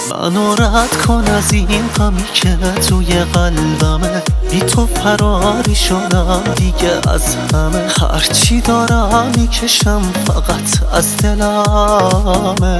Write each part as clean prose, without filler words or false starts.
منو رد کن از این غمی که توی قلبمه، بی تو فراری شدم دیگه از همه. هرچی دارم میکشم فقط از دلمه،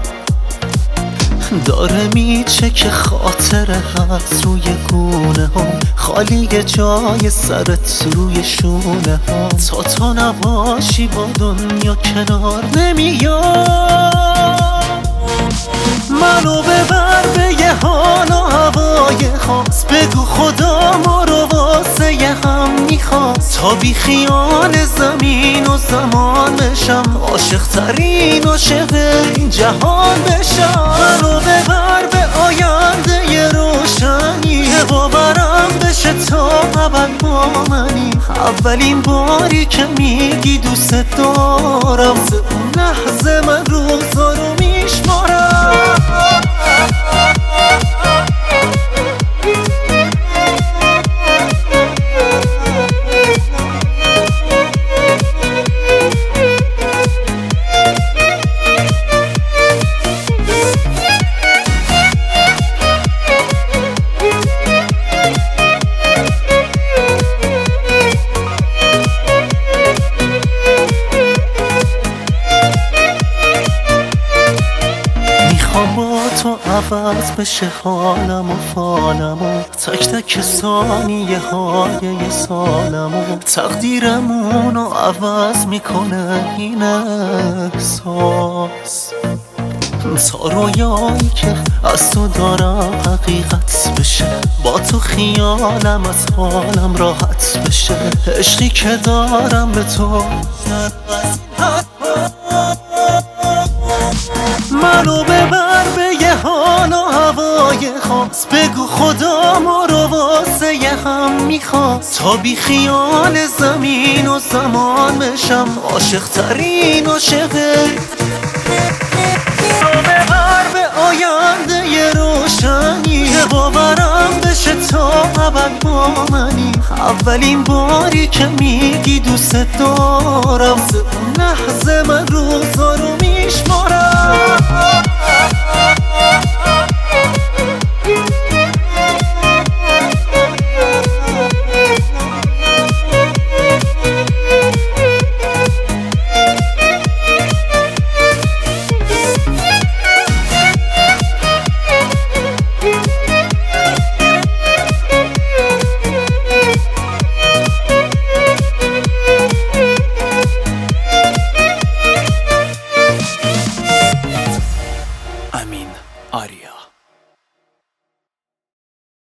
داره میچه که خاطره هست روی گونه هم، خالی جای سرت روی شونه هم. تا نباشی با دنیا کنار نمیام. منو ببر به یه حال و هوای خاص، بگو خدا ما رو واسه یه هم میخواست، تا بی خیال زمین و زمان بشم، عاشق ترین عاشق این جهان بشم. منو ببر به آینده یه روشنی، باورم بشه تا ابد با منی. اولین باری که میگی دوست دارم، اون لحظه من روزا رو میشمارم. با تو عوض بشه حالم و فالم و تک تک ثانیه های یه سالم و تقدیرمونو عوض میکنه این احساس. تا رویایی که از تو دارم حقیقت بشه، با تو خیالم از حالم راحت بشه. عشقی که دارم به تو منو ببر به یه حال و هوای خاص، بگو خدا ما رو واسه یه هم میخواست، تا بی خیال زمین و زمان بشم، عاشق ترین عاشق. منو ببر به آینده یه روشنی، باورم بشه تا ابد با منی. اولین باری که میگی دوست دارم، اون لحظه من روزا رو میشمارم. Amin Arya.